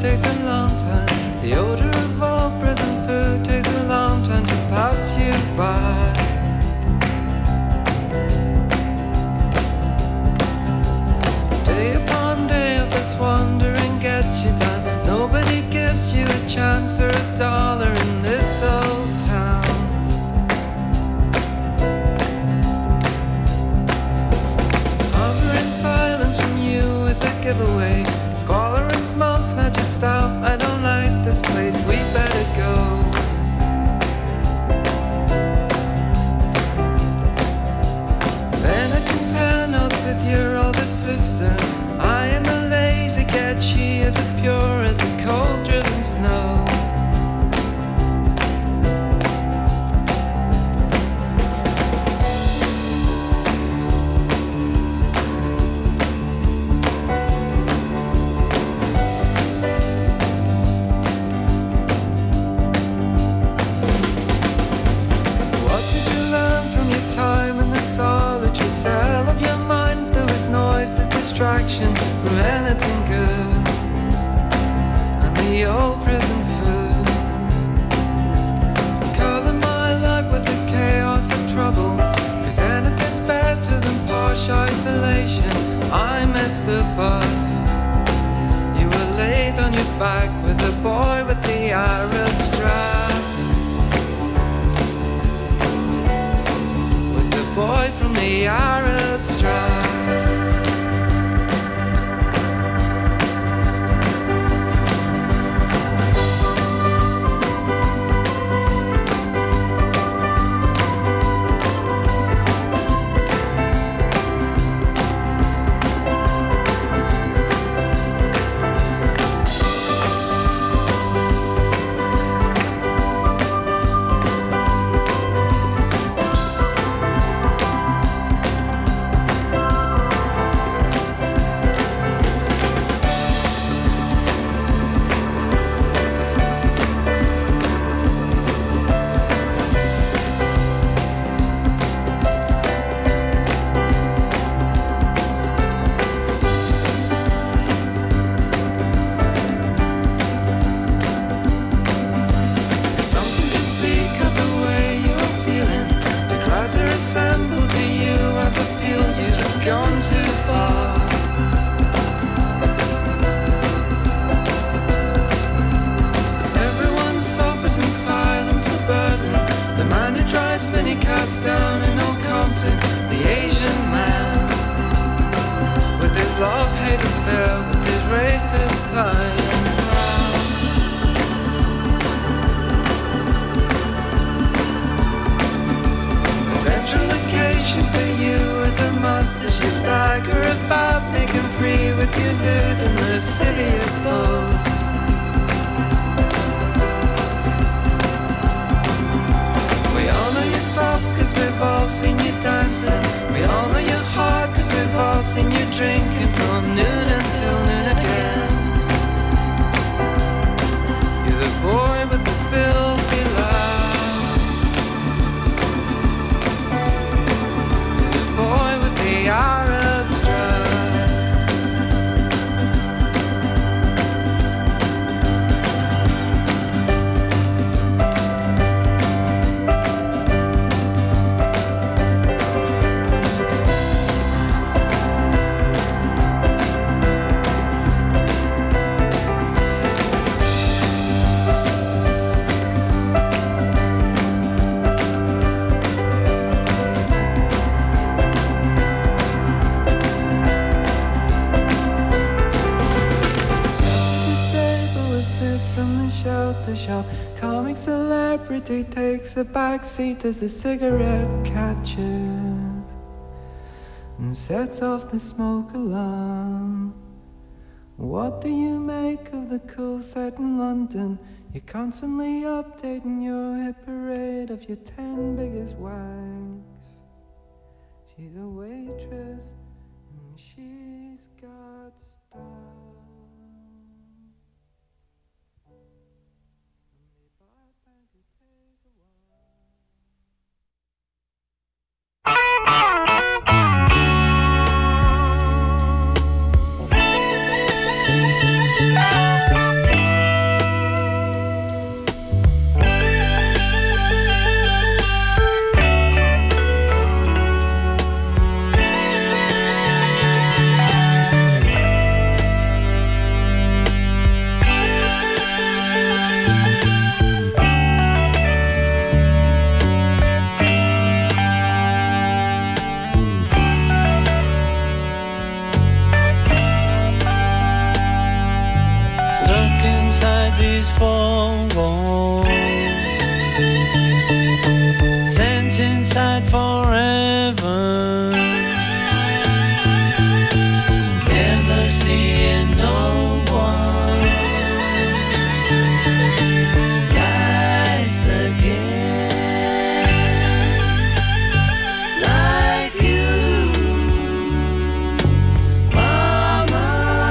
takes a long time. The odor of all prison food takes a long time to pass you by. Day upon day of this wandering gets you down. Nobody gives you a chance or a dollar in this old town. Hovering silence from you is a giveaway. Squalor and smoke snatch your stop. I don't like this place, we better go. Then I compare notes with your older sister. I am a lazy cat, she is as pure as the cold driven snow. What did you learn from your time in the solitary cell of your mind? There was noise to distraction from anything good, and the old prison food. Color my life with the chaos of trouble, 'cause anything's better than posh isolation. I missed the bus. You were laid on your back with the boy with the Arab strap, with the boy from the Arab strap. Something to speak of the way you're feeling. To crowds are assembled, do you ever feel you've gone too far? Everyone suffers in silence a burden. The man who drives many cabs down in Old Compton, the Asian man, with his love-hate affair with his racist clientele. A central location for you is a must as you stagger about, making free with your dude in the silliest pose. We all know you're soft 'cause we've all seen you dancing. We all know you're hard 'cause we've all seen you drinking from noon until noon again. You're the boy with the filthy laugh. You're the boy with the Arab strap. Shelter shop, comic celebrity takes a back seat as the cigarette catches and sets off the smoke alarm. What do you make of the cool set in London? You're constantly updating your hit parade of your 10 biggest wanks. She's a waitress and she's got style. these four walls, sent inside forever, never seeing no one nice again like you, Mama.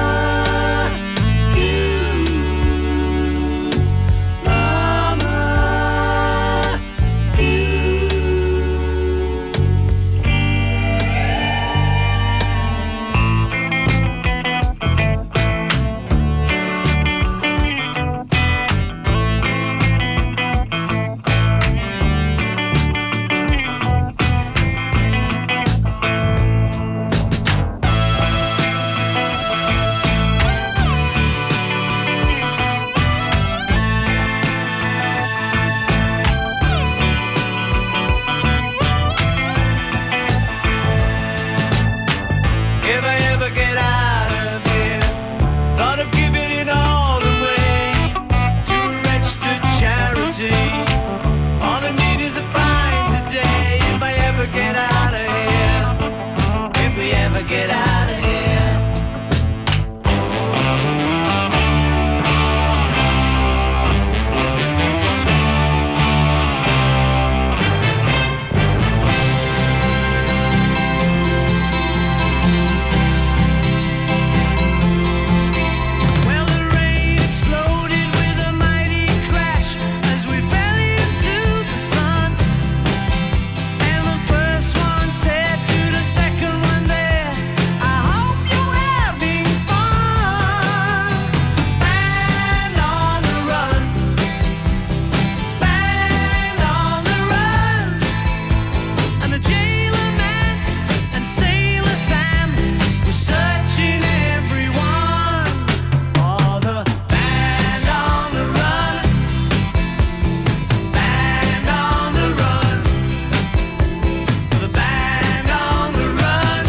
If I ever get out of here, thought of giving it all away to a registered charity. All I need is a pint today. If I ever get out of here, if we ever get out of here. Well, the rain exploded with a mighty crash as we fell into the sun. And the first one said to the second one there, I hope you're having fun. Band on the run, band on the run. And the jailer man and Sailor Sam were searching everyone for the band on the run, band on the run, the band on the run,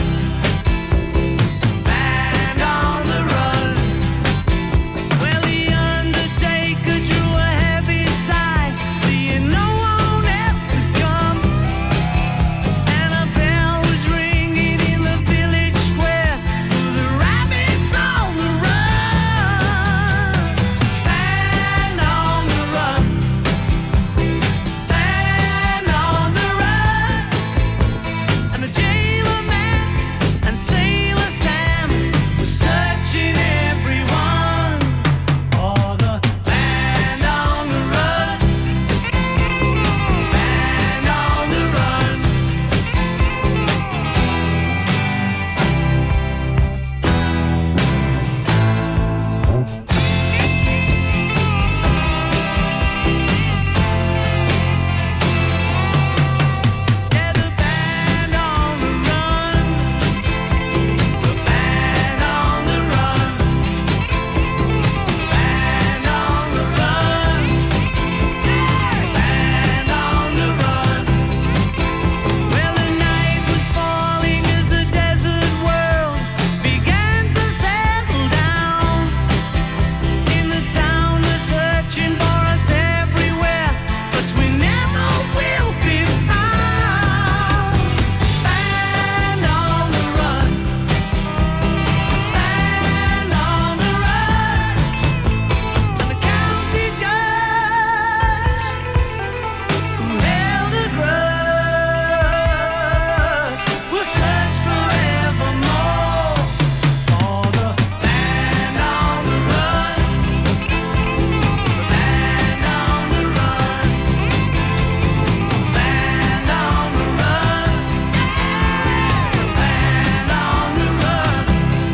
band on the run. Well, the undertaker drew a heavy sigh, seeing no one else to come. And a bell was ringing in the village square for the rabbits on the run. Band on the run, band on the run. And the jailer man and Sailor Sam were searching everyone for the band on the run, band on the run. Yeah, the band on the run, the band on the run, band on the run, band on the run. Well, the night was falling as the desert world began to settle down. In the town they're searching for us everywhere, but we never will be found. Band on the run, band on the run. And the county judge who held a grudge will search forevermore for the band on the run, the band on the run, band on the run, band on the run.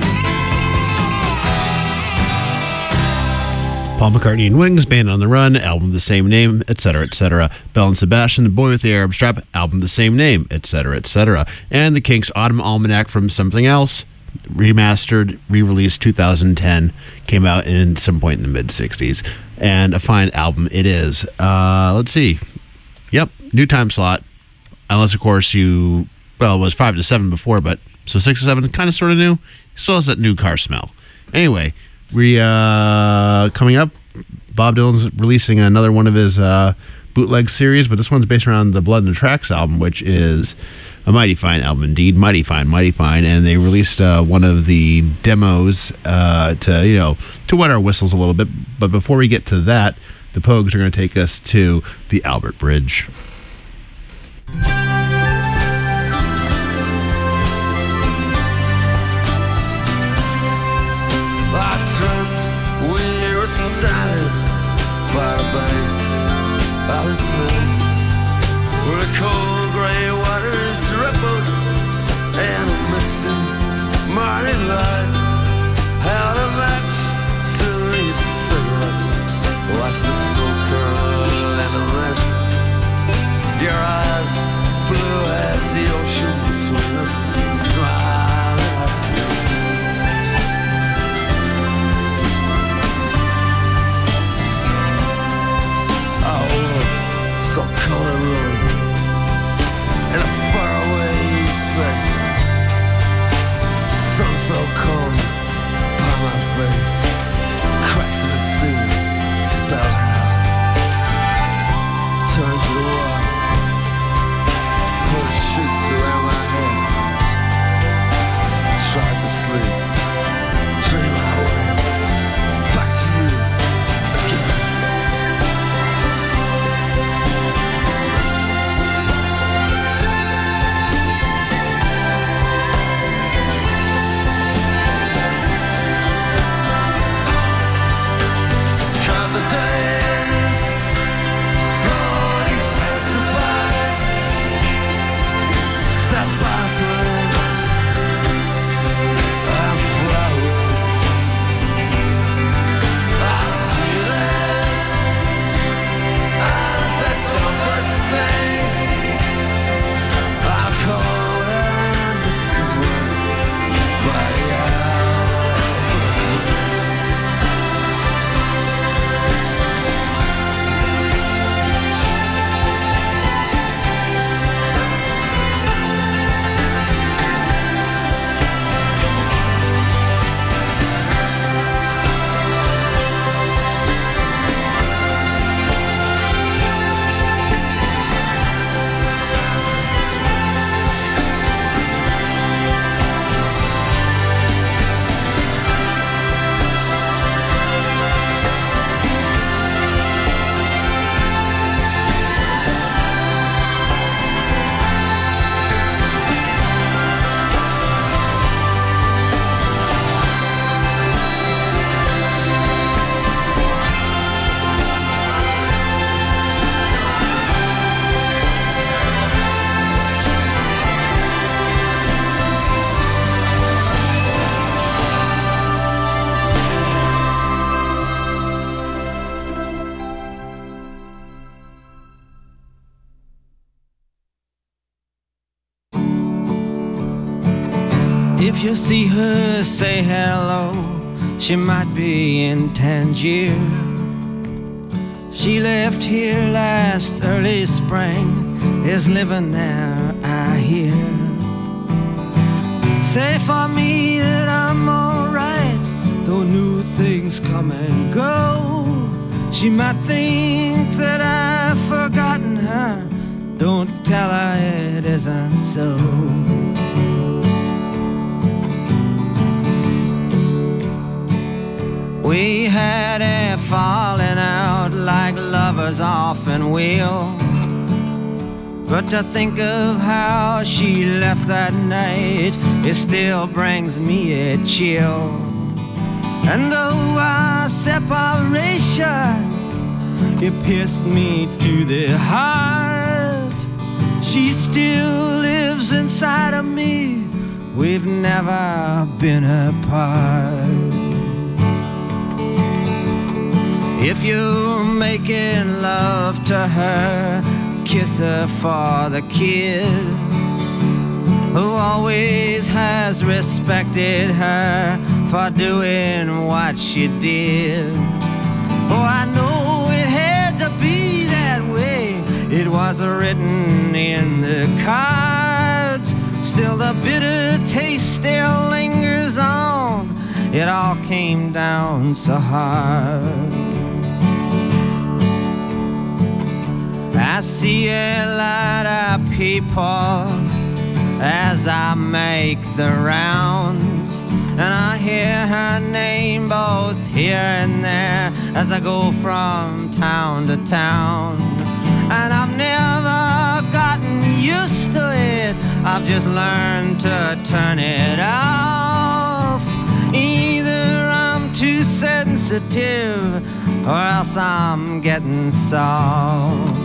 Paul McCartney and Wings, Band on the Run, album of the same name, etc., etc. Belle and Sebastian, The Boy with the Arab Strap, album of the same name, etc., etc. And the Kinks' Autumn Almanac from Something Else, remastered, re-released 2010, came out in some point in the mid-60s. And a fine album it is. Let's see. Yep, new time slot. Unless, of course, it was 5 to 7 before, but so 6 to 7, kind of sort of new. Still has that new car smell. Anyway, we coming up, Bob Dylan's releasing another one of his bootleg series, but this one's based around the Blood and the Tracks album, which is a mighty fine album indeed. Mighty fine, mighty fine. And they released one of the demos to wet our whistles a little bit. But before we get to that, the Pogues are going to take us to the Albert Bridge. By the base of its face, where the cold gray waters rippled and a misty morning light held a match to a cigarette. Watch the soul curl and the mist. Your eyes blue as the ocean between us, smiling at you. Some color room in a faraway place. Sun fell calm upon my face. Cracks in the ceiling spell out. Turn to the wall. Put sheets around my head. Tried to sleep. Dream my way back to you again. The days slowly passing by, step by thread and flower. I see that as I don't but sing, I'm cold and distant by the Albert Bridge. If you see her, say hello. She might be in Tangier. She left here last early spring, is living there, I hear. Say for me that I'm alright, though new things come and go. She might think that I've forgotten her. Don't tell her it isn't so. We had a falling out like lovers often will. But to think of how she left that night, it still brings me a chill. And though our separation, it pierced me to the heart, she still lives inside of me. We've never been apart. If you're making love to her, kiss her for the kid who always has respected her for doing what she did. Oh, I know it had to be that way. It was written in the cards. Still the bitter taste still lingers on. It all came down so hard. people as I make the rounds, and I hear her name both here and there as I go from town to town. And I've never gotten used to it, I've just learned to turn it off. Either I'm too sensitive or else I'm getting soft.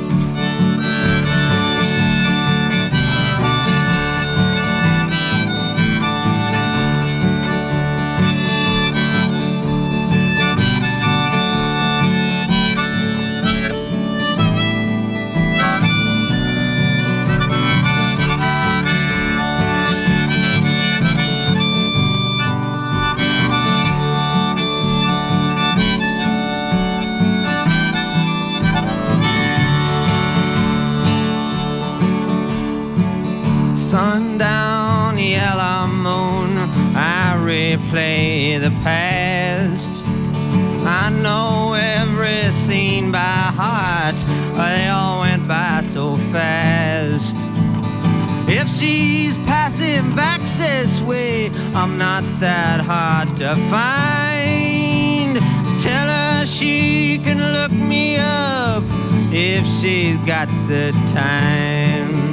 Sundown, yellow moon, I replay the past. I know every scene by heart, they all went by so fast. If she's passing back this way, I'm not that hard to find. Tell her she can look me up if she's got the time.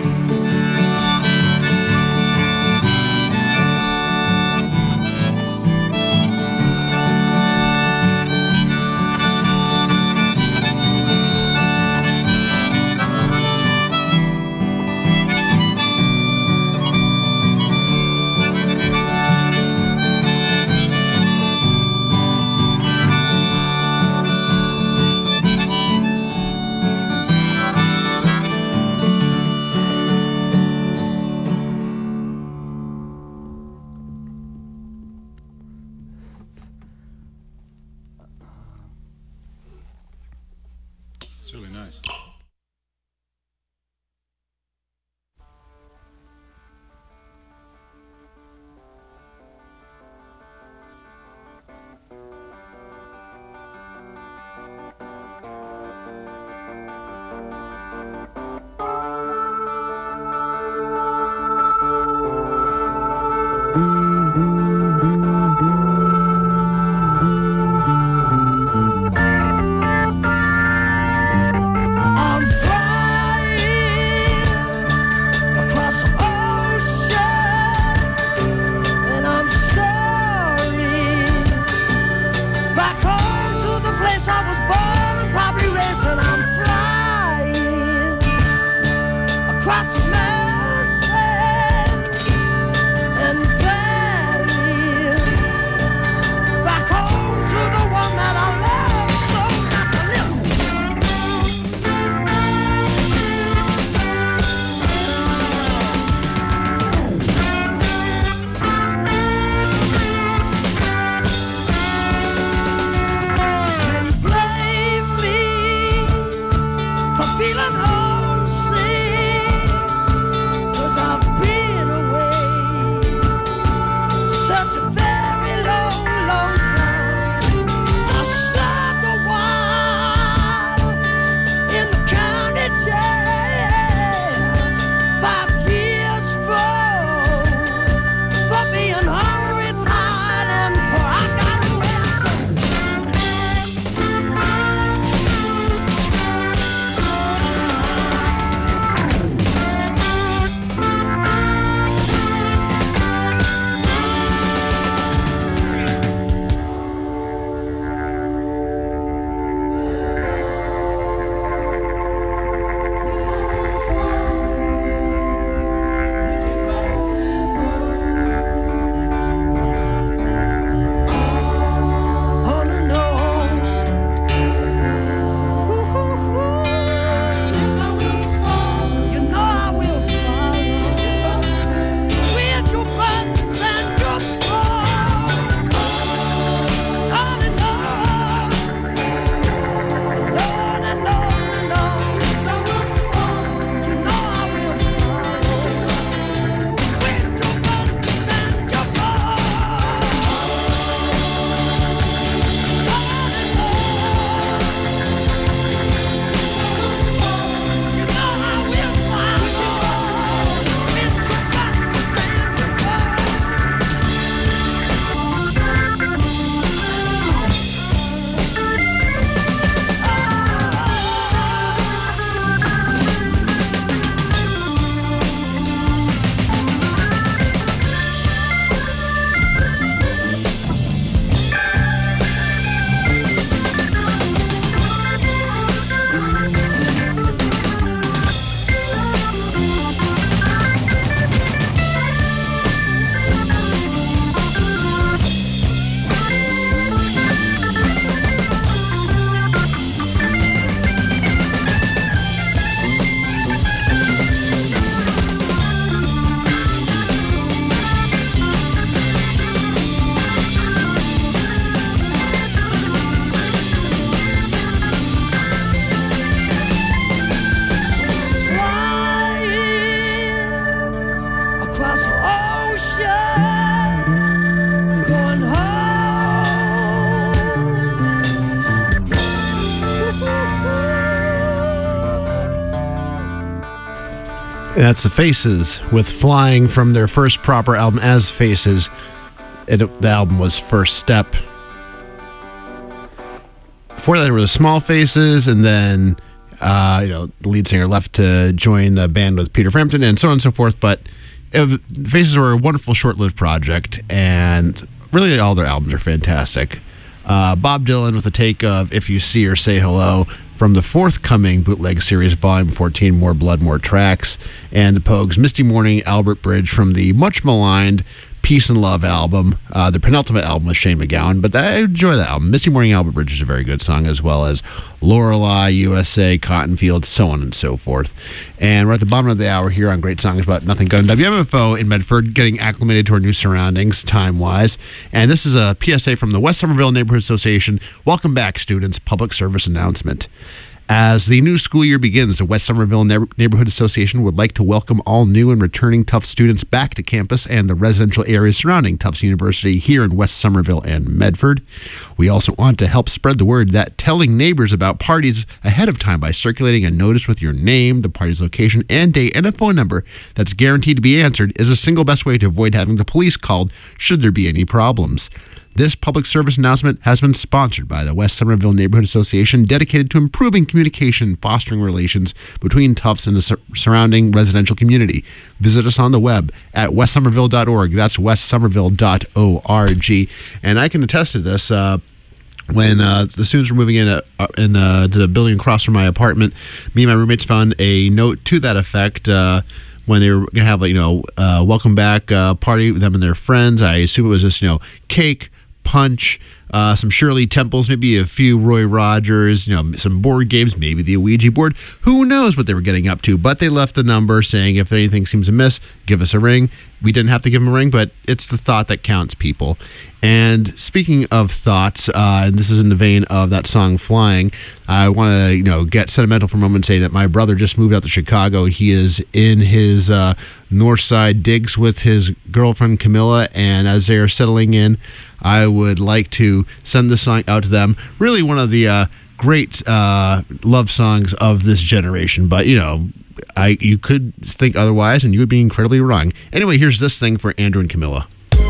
It's really nice. I'm flying across the ocean, and I'm sorry. Back home to the place I was born and probably raised, and I'm flying across the mountains and valleys. Back home to the one that I love so much. Can you blame That's the Faces with Flying from their first proper album as Faces. The album was First Step. Before that, there were the Small Faces, and then the lead singer left to join the band with Peter Frampton, and so on and so forth. But Faces were a wonderful short-lived project, and really all their albums are fantastic. Bob Dylan with a take of If You See Her, Say Hello from the forthcoming bootleg series, Volume 14, More Blood, More Tracks, and the Pogues' Misty Morning, Albert Bridge from the much maligned Peace and Love album, the penultimate album with Shane MacGowan, but I enjoy that album. Misty Morning, Albert Bridge is a very good song, as well as Lorelei, USA, Cotton Fields, so on and so forth. And we're at the bottom of the hour here on Great Songs About Nothing Good on WMFO in Medford, getting acclimated to our new surroundings time-wise. And this is a PSA from the West Somerville Neighborhood Association. Welcome back, students. Public service announcement. As the new school year begins, the West Somerville Neighborhood Association would like to welcome all new and returning Tufts students back to campus and the residential areas surrounding Tufts University here in West Somerville and Medford. We also want to help spread the word that telling neighbors about parties ahead of time by circulating a notice with your name, the party's location, and date, and a phone number that's guaranteed to be answered is a single best way to avoid having the police called should there be any problems. This public service announcement has been sponsored by the West Somerville Neighborhood Association, dedicated to improving communication and fostering relations between Tufts and the surrounding residential community. Visit us on the web at westsomerville.org. That's westsomerville.org. And I can attest to this. When the students were moving in to the building across from my apartment, me and my roommates found a note to that effect. When they were going to have welcome back party with them and their friends. I assume it was just, cake, punch, some Shirley Temples, maybe a few Roy Rogers, some board games, maybe the Ouija board. Who knows what they were getting up to? But they left a number saying if anything seems amiss, give us a ring. We didn't have to give them a ring, but it's the thought that counts, people. And speaking of thoughts, and this is in the vein of that song Flying, I want to get sentimental for a moment and say that my brother just moved out to Chicago. He is in his north side digs with his girlfriend Camilla, and as they are settling in, I would like to send this song out to them. Really one of the great love songs of this generation, but you could think otherwise, and you would be incredibly wrong. Anyway, here's this thing for Andrew and Camilla.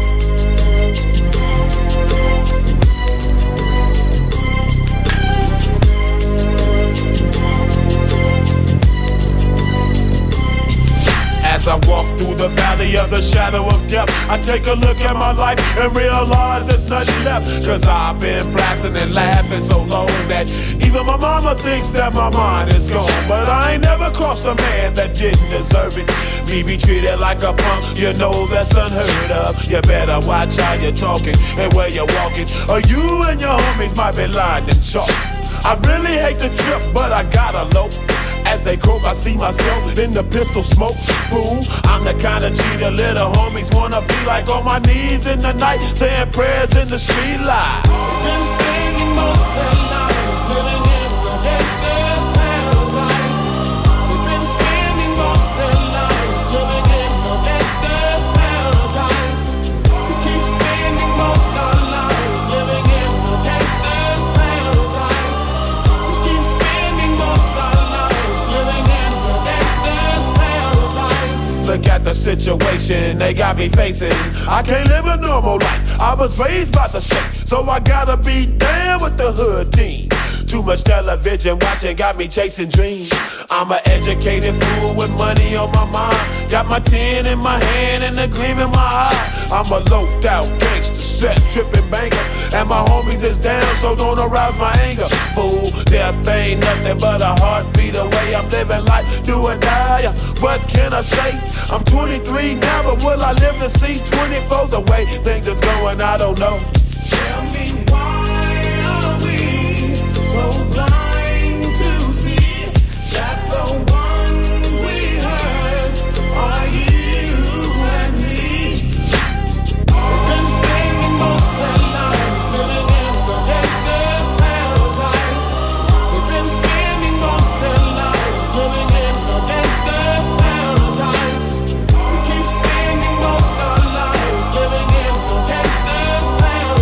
As I walk through the valley of the shadow of death, I take a look at my life and realize there's nothing left. Cause I've been blasting and laughing so long that even my mama thinks that my mind is gone. But I ain't never crossed a man that didn't deserve it. Me be treated like a punk, that's unheard of. You better watch how you're talking and where you're walking, or you and your homies might be lined in chalk. I really hate the trip, but I gotta low. As they croak, I see myself in the pistol smoke. Fool, I'm the kind of G the little homies wanna be like, on my knees in the night, saying prayers in the street light. Been spending most of their lives living in the gangster's paradise. We've been spending most of their lives living in the gangster's paradise. We keep spending most of our lives living in the gangster's paradise. We keep spending most of our lives living in the gangster's paradise. Look at the situation they got me facing. I can't live a normal life. I was raised by the state, so I gotta be down with the hood team. Too much television watching got me chasing dreams. I'm an educated fool with money on my mind. Got my tin in my hand and a gleam in my eye. I'm a loped out gangster, set tripping banker, and my homies is down, so don't arouse my anger. Fool, death ain't nothing but a heartbeat away. I'm living life, do or die. What can I say? I'm 23 now, but will I live to see 24? The way things is going, I don't know. Tell me why are we so blind to see that the ones we hurt are you and me? We've been spending most of our lives living in the gangster's paradise. We've been spending most of our lives living in the gangster's paradise. We keep spending most of our lives living in the gangster's paradise.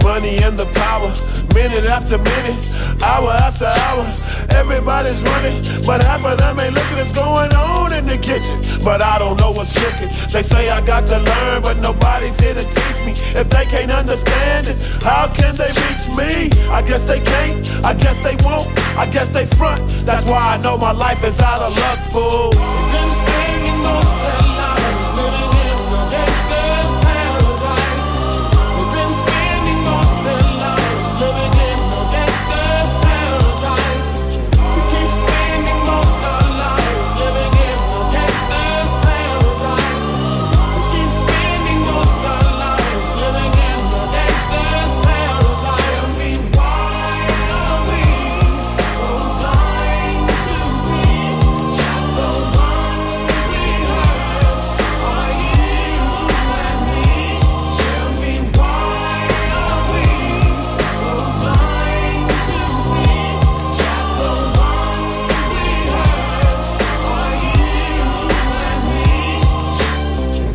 money and the power. Minute after minute, hour after hour, everybody's running, but half of them ain't looking what's going on in the kitchen. But I don't know what's cooking. They say I got to learn, but nobody's here to teach me. If they can't understand it, how can they reach me? I guess they can't, I guess they won't, I guess they front. That's why I know my life is out of luck, fool. We've been spending most of their lives living in the gangster's paradise. We've been spending most of their lives living in the gangster's paradise. We keep spending most of our lives living in the gangster's paradise. We keep spending most of our lives living in the gangster's paradise. Tell me why are we so blind to see that the ones we hurt are you and me? Tell me why are we so blind to see that the ones we hurt are you and me?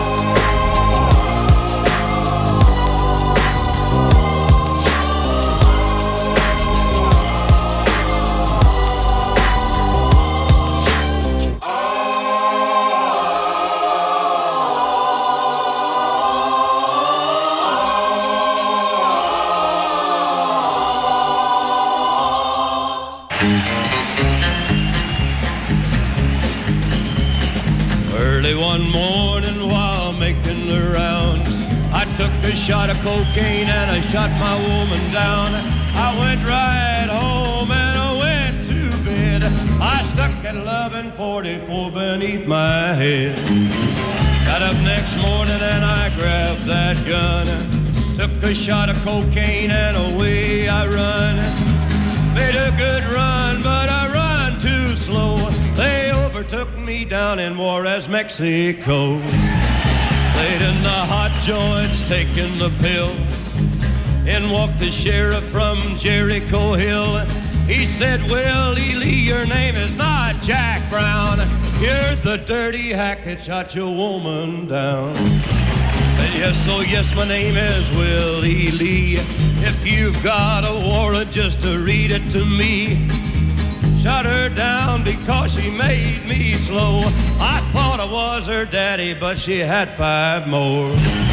Early one morning while making the rounds, I took a shot of cocaine and I shot my woman down. I went right home and I went to bed. I stuck at 1144 beneath my head. Got up next morning and I grabbed that gun. Took a shot of cocaine and away I run. Made a good run, but I run too slow. They overtook me down in Juarez, Mexico. Laid in the hot joints, taking the pill. In walked the sheriff from Jericho Hill. He said, Willie Lee, your name is not Jack Brown. You're the dirty hack that shot your woman down. Said, yes, oh yes, my name is Willie Lee. If you've got a warrant, just to read it to me. Shot her down because she made me slow. I thought I was her daddy, but she had 5 more.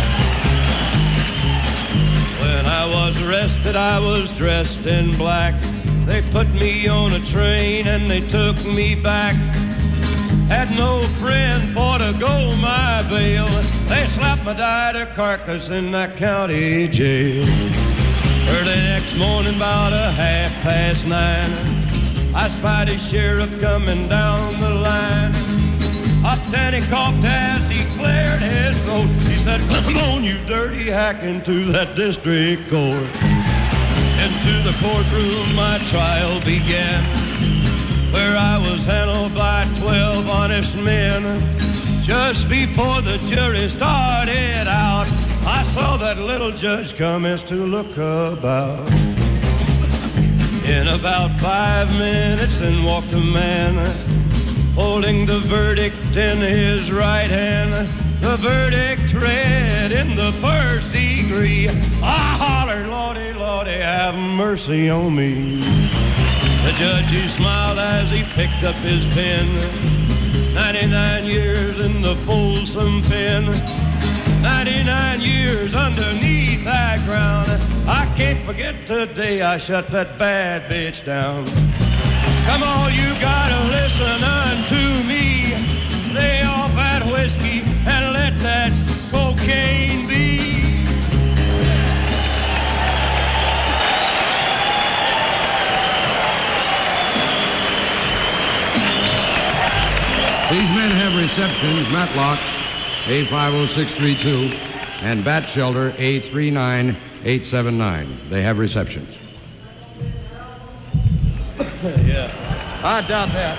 When I was arrested, I was dressed in black. They put me on a train and they took me back. Had no friend for to go my bail. They slapped my died carcass in that county jail. Early next morning, about 9:30, I spied a sheriff coming down the line. Up then he coughed as he cleared his throat. He said, come on, you dirty hack, into that district court. Into the courtroom my trial began, where I was handled by 12 honest men. Just before the jury started out, I saw that little judge commence to look about. In about 5 minutes in walked a man, holding the verdict in his right hand. The verdict read in the first degree. I hollered, Lordy, Lordy, have mercy on me. The judge, he smiled as he picked up his pen. 99 years in the Folsom pen. 99 years underneath that ground. I can't forget the day I shut that bad bitch down. Come on, you gotta listen unto me. Lay off that whiskey and let that cocaine be. These men have receptions, Matlock A50632 and Bat Shelter A39879. They have receptions. Yeah. I doubt that.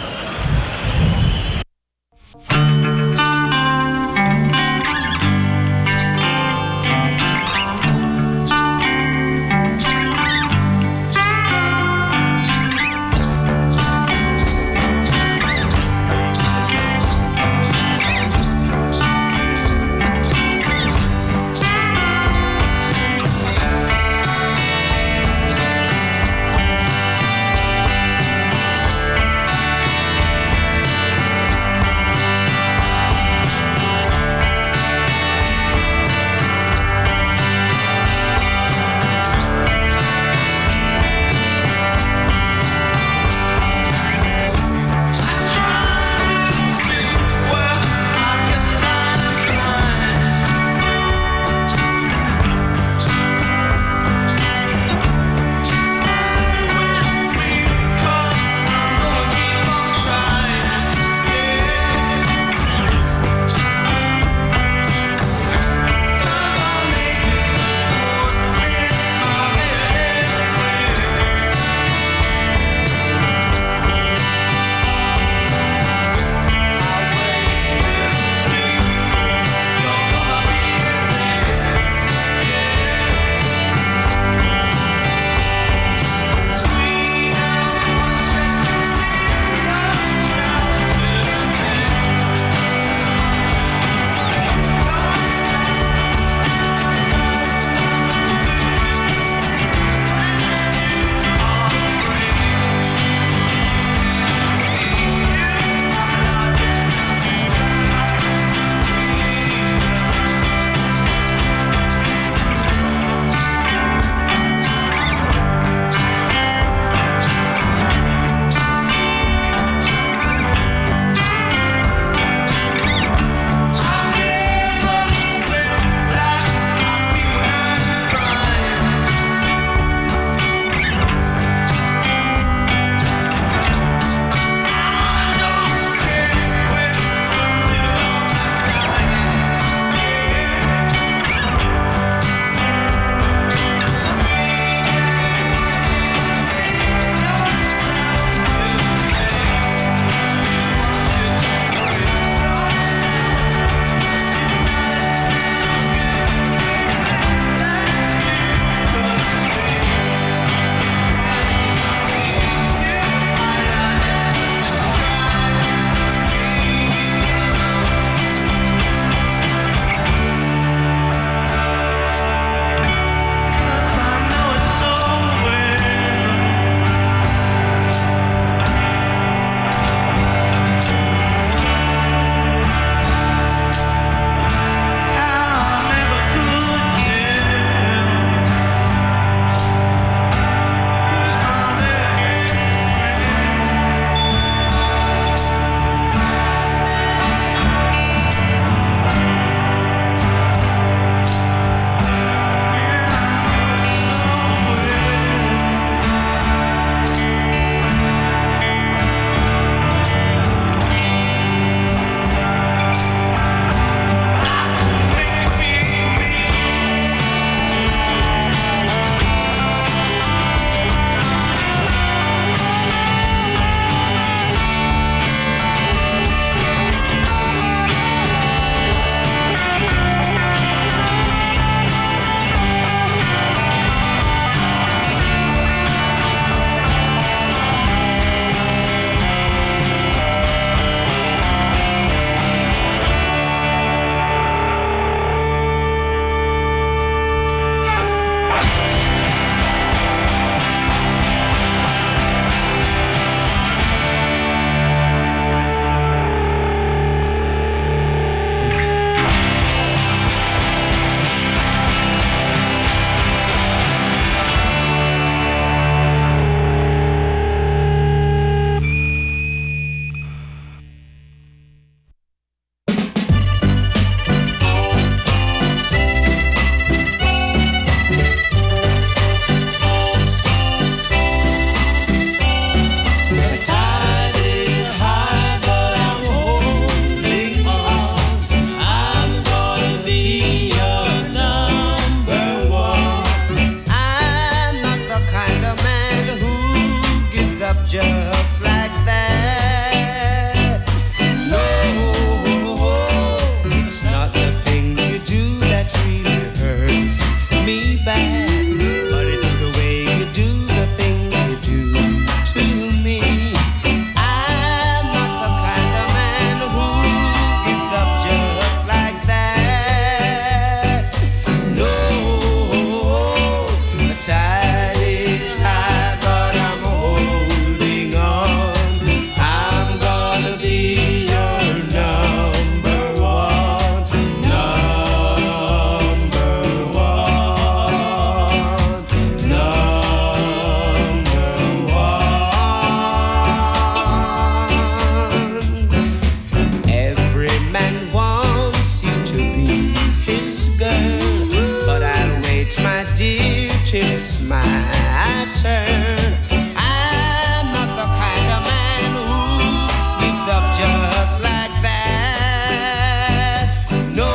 that really hurts me bad, but it's the way you do the things you do to me. I'm not the kind of man who gives up just like that. No, the tide is high, but I'm holding on. I'm gonna be your number one, number one, number one. Every man wants you to be his girl, but I'll wait, my dear, till it's my turn. I'm not the kind of man who gives up just like that. No.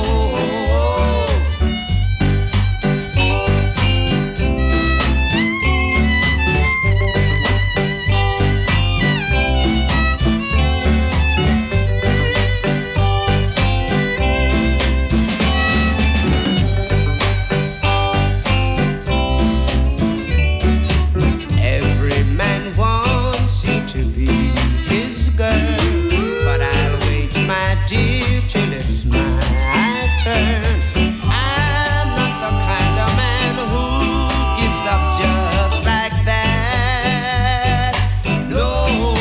Every man wants you to be his girl, but I'll wait, my dear, till it's my turn. I'm not the kind of man who gives up just like that. No,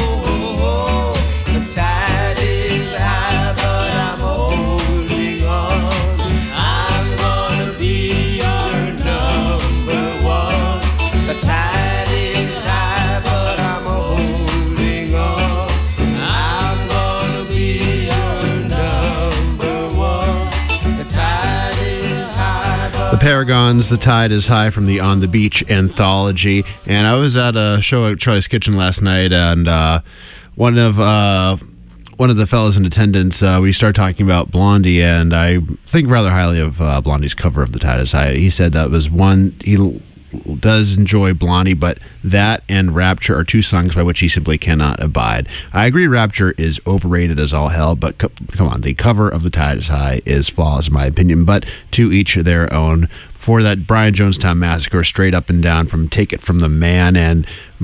the tide is high, but I'm holding on. I'm gonna be your number one. The tide is high, but I'm holding on. I'm gonna be your number one. The tide is high, but The Paragons, The Tide is High from the On the Beach anthology. And I was at a show at Charlie's Kitchen last night, and one of the fellas in attendance, we started talking about Blondie, and I think rather highly of Blondie's cover of The Tide is High. He said that was one he does enjoy Blondie, but that and Rapture are two songs by which he simply cannot abide. I agree Rapture is overrated as all hell, but come on, the cover of The Tide is High is flawless in my opinion, but to each their own. For that Brian Jonestown Massacre, straight up and down from Take It From the Man, and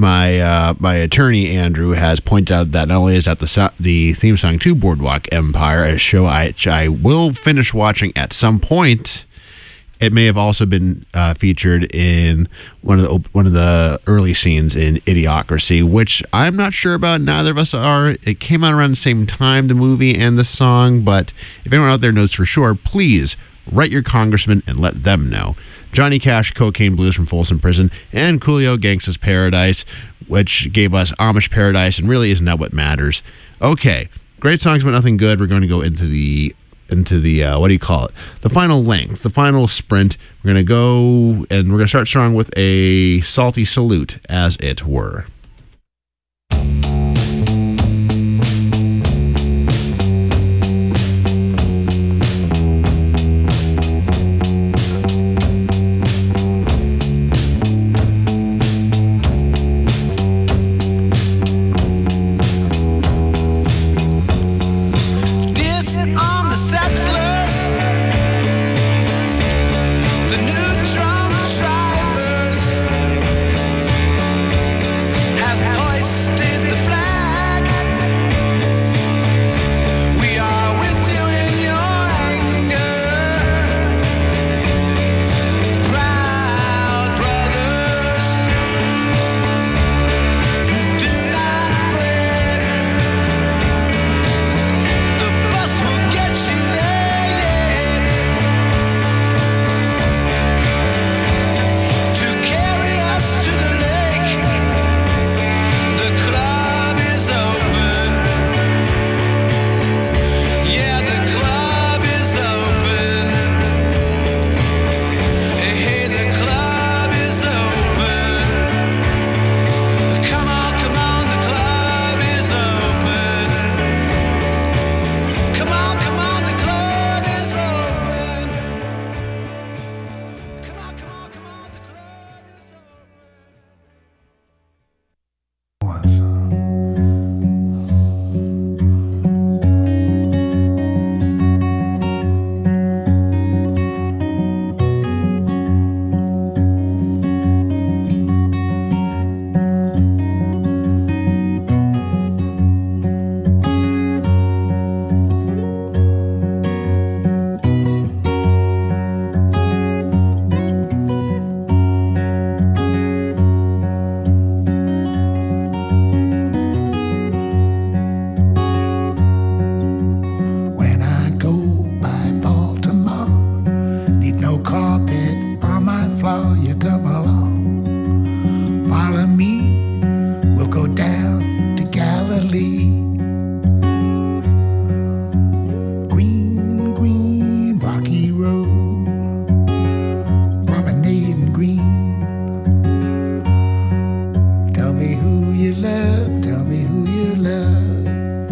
my attorney Andrew has pointed out that not only is that the theme song to Boardwalk Empire, a show I will finish watching at some point, it may have also been featured in one of the early scenes in Idiocracy, which I'm not sure about. Neither of us are. It came out around the same time, the movie and the song, but if anyone out there knows for sure, please write your congressman and let them know. Johnny Cash, Cocaine Blues from Folsom Prison, and Coolio, Gangsta's Paradise, which gave us Amish Paradise, and really isn't that what matters. Okay, great songs but nothing good. We're going to go into the what do you call it? The final length, the final sprint. We're going to go and we're going to start strong with a salty salute, as it were. The new drunk drivers you come along. Follow me, we'll go down to Galilee. Green, green, rocky road, promenading green. Tell me who you love, tell me who you love.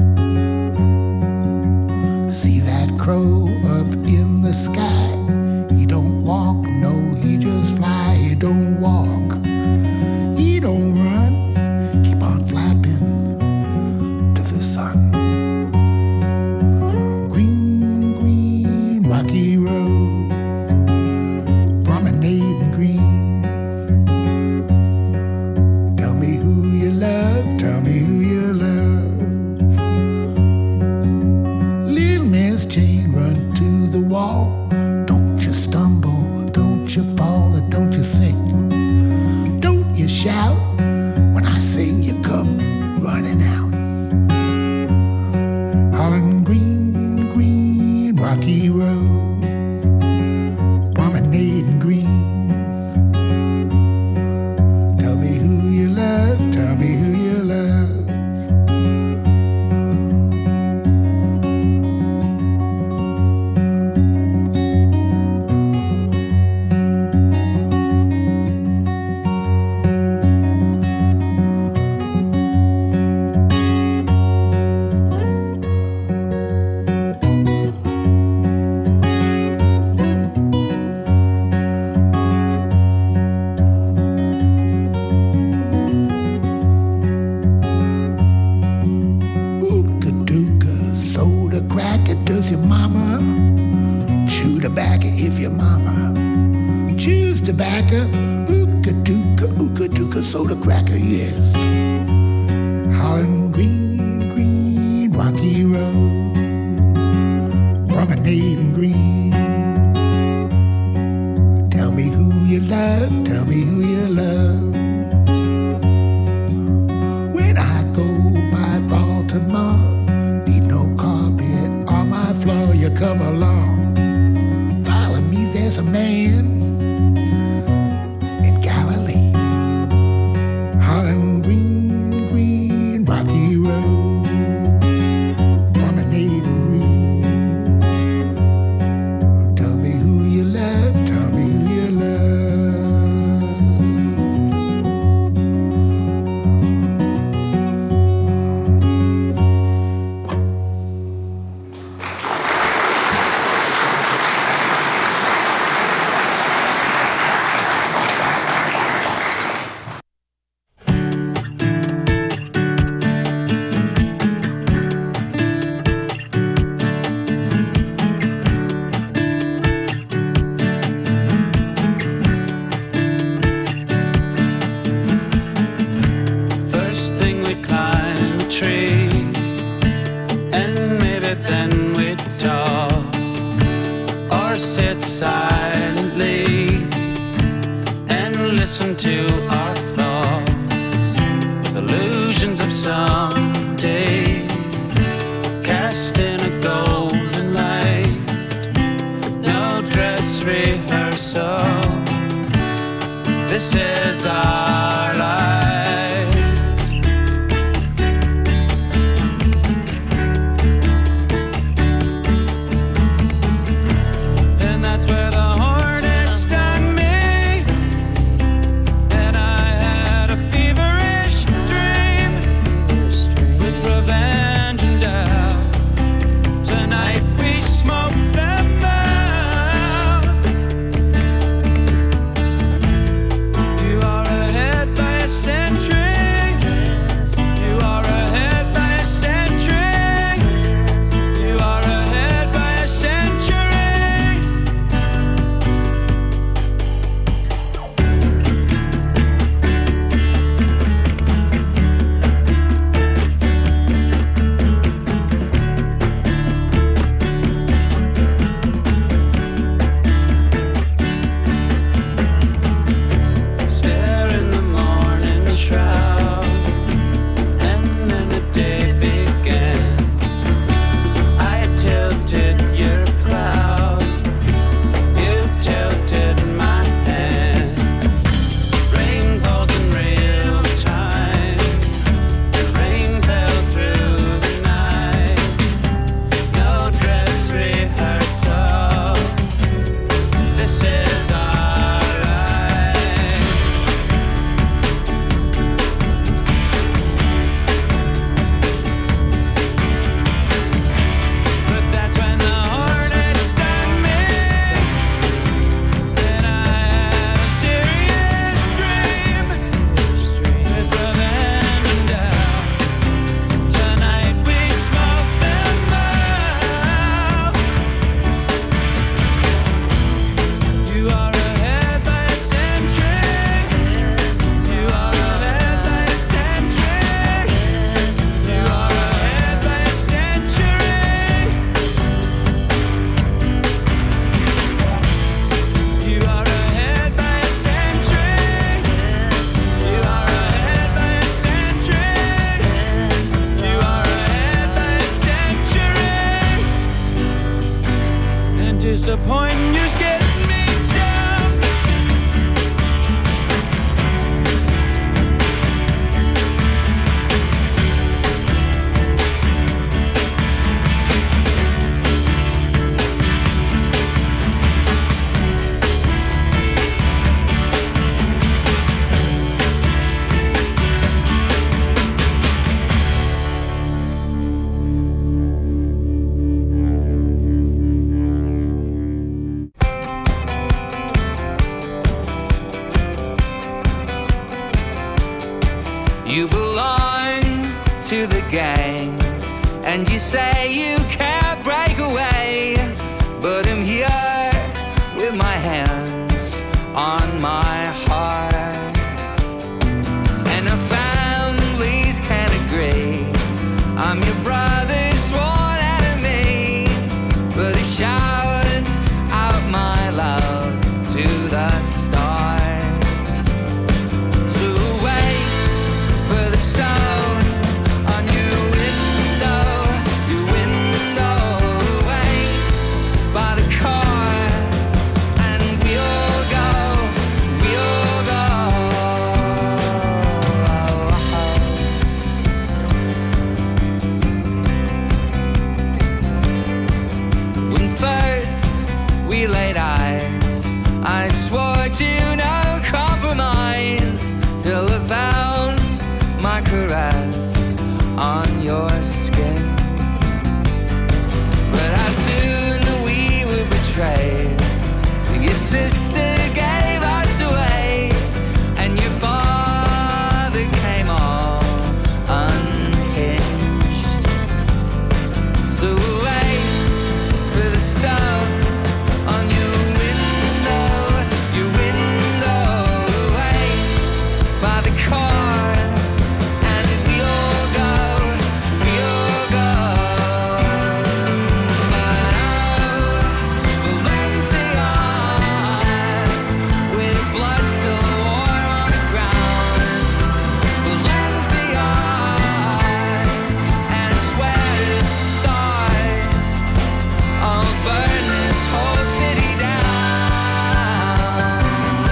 See that crow up in the sky? He don't walk, no, he just fly. He don't walk, he don't run. Keep on flapping to the sun. Green, green, rocky road, promenading green. Tell me who you love, tell me who you love. Little Miss Jane, run to the wall. Don't you stumble, don't you fall, or don't you sing. Don't you shout, when I sing you come running out. Hollering green, green, rocky road, promenading green. Tell me who you love, tell me who you love. Ooka-dooka, soda cracker, does your mama chew tobacco if your mama chews tobacco? Ooka-dooka, soda cracker, yes. Hollering green, green, rocky road, promenading green. Tell me who you love, tell me who you love. When I go by Baltimore, need no carpet on my floor, you come along. Follow me, there's a man in Galilee. Hollering green, green, rocky road, promenading green. Tell me who you love, tell me who you love. First thing we climb a tree, and maybe then we'd talk, or sit silently and listen to our thoughts, with illusions of someday cast in a golden light. No dress rehearsal, this is our life. And that's where the hornet stung me, and I had a feverish dream with revenge and doubt. Tonight we smoke them out. You to the gang, and you say you can't break away, but I'm here with my hands on my heart, and our families can't agree. I'm your brother's sworn enemy, but he shouts out my love to the stars. So wait for the stone on your window, wait by the car, and we'll go. When first we laid eyes, I swore to no compromise, till I found my caress on your skin. But how soon we were betrayed, your sister gave us away, and your father came all unhinged. So wait for the stone on your window, wait by the car, and we'll go. Valencia, with blood still warm on the ground. Valencia, and I swear to stars, I'll burn this whole city down.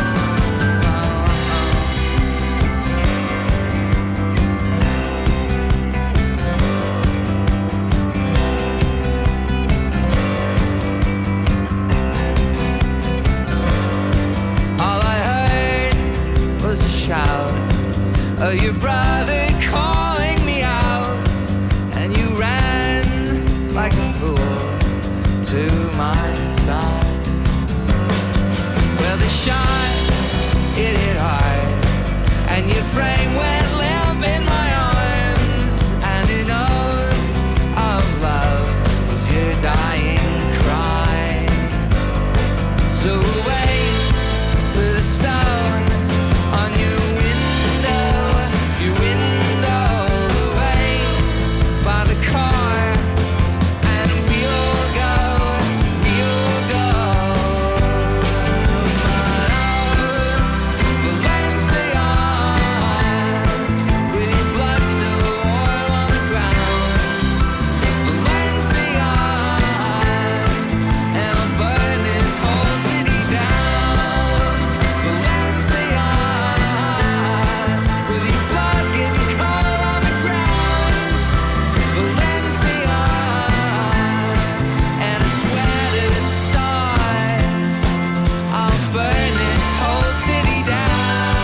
All I heard was a shout of your brother calling me out, and you ran like a fool to my side. Well, the shot, it hit hard, and your frame went limp in my arms, and an oath of love was your dying cry. So wait for the stone on your window, wait by the car, and we'll go. Valencia, with your blood still warm on the ground. Valencia, and I'll burn this whole city down. Valencia, with your blood getting cold on the ground. Valencia, and I swear to the stars, I'll burn this whole city down.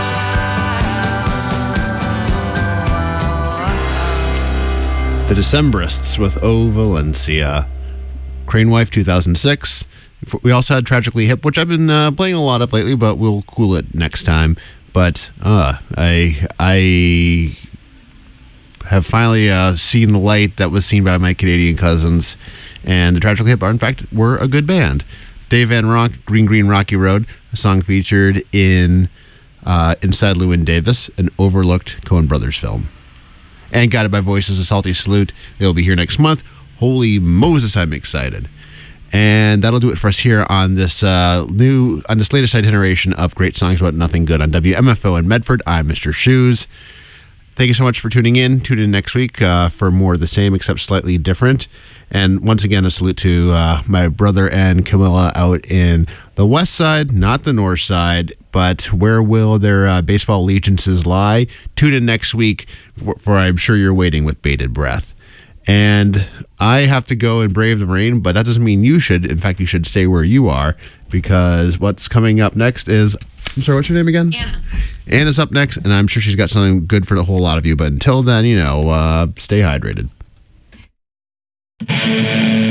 The Decemberists with O Valencia. Crane Wife 2006. We also had Tragically Hip, which I've been playing a lot of lately, but we'll cool it next time. But I have finally seen the light that was seen by my Canadian cousins, and the Tragically Hip are, in fact, were a good band. Dave Van Ronk, Green Green Rocky Road, a song featured in Inside Llewyn Davis, an overlooked Coen Brothers film. And Guided by Voices, a salty salute. They'll be here next month. Holy Moses, I'm excited. And that'll do it for us here on this latest iteration of Great Songs About Nothing Good on WMFO in Medford. I'm Mr. Shoes. Thank you so much for tuning in. Tune in next week for more of the same, except slightly different. And once again, a salute to my brother and Camilla out in the west side, not the north side, but where will their baseball allegiances lie? Tune in next week for I'm sure you're waiting with bated breath. And I have to go and brave the rain, but that doesn't mean you should. In fact, you should stay where you are, because what's coming up next is, I'm sorry, what's your name again? Anna. Anna's up next, and I'm sure she's got something good for the whole lot of you. But until then, stay hydrated.